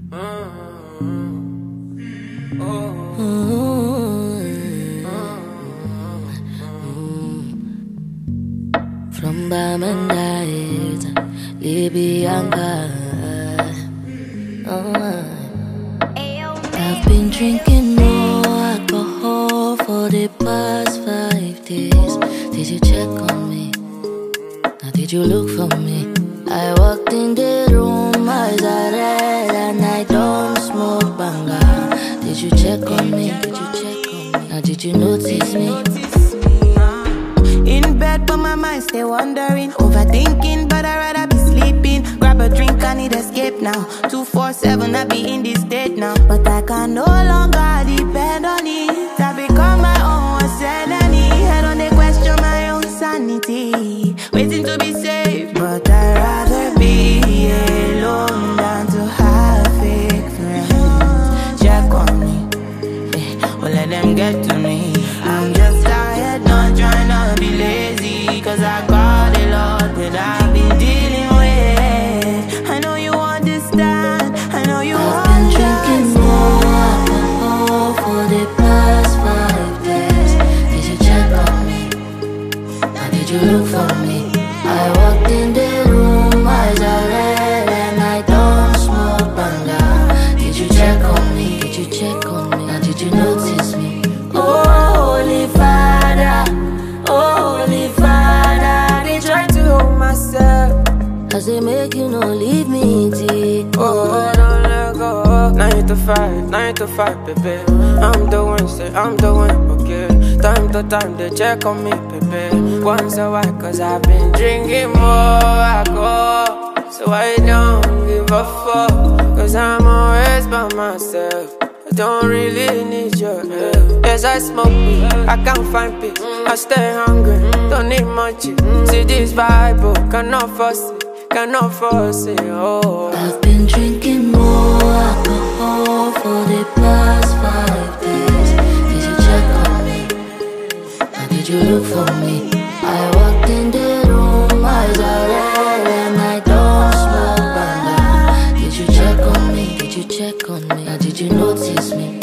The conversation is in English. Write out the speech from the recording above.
From Bamandait, Libyanka. I've been drinking more alcohol for the past 5 days. Did you check on me? Now did you look for me? I walked in the room, eyes are red, and I don't smoke banga. Did you check on me? Did you check on me? Now did you notice me? In bed but my mind stay wandering, overthinking but I'd rather be sleeping. Grab a drink, I need escape now. 247, I be in this state now. But I can no longer depend on it. I become my own sanity. I don't question my own sanity, waiting to be saved. But I'd rather be alone than to have fake friends. Check on me, well let them get to me. I'm just tired, not trying to be lazy, cause I got a lot that I've been dealing with. I know you understand, I know you I've been drinking more alcohol for the past 5 days. Did you check on me? Now did you look for me? I walked in the room, eyes are red, and I don't smoke banga. Did you check on me? Did you check on me? Now did you notice me? Oh, Holy Father, they try to hold myself as they make you no leave me, T. Oh, don't let go. 9 to 5, 9 to 5, baby. I'm the one, say I'm the one, okay. Time to time, they check on me, baby. Once a while, cause I've been drinking more alcohol. So I don't give a fuck, cause I'm always by myself. I don't really need your help. Yes, I smoke weed, I can't find peace. I stay hungry, don't need much. See this Bible, cannot force it, oh. I've been drinking more alcohol for the past 5 days. Did you check on me? Now did you look for me? I walked in the room, eyes are red, and I don't smoke banga. Did you check on me? Did you check on me? Now did you notice me?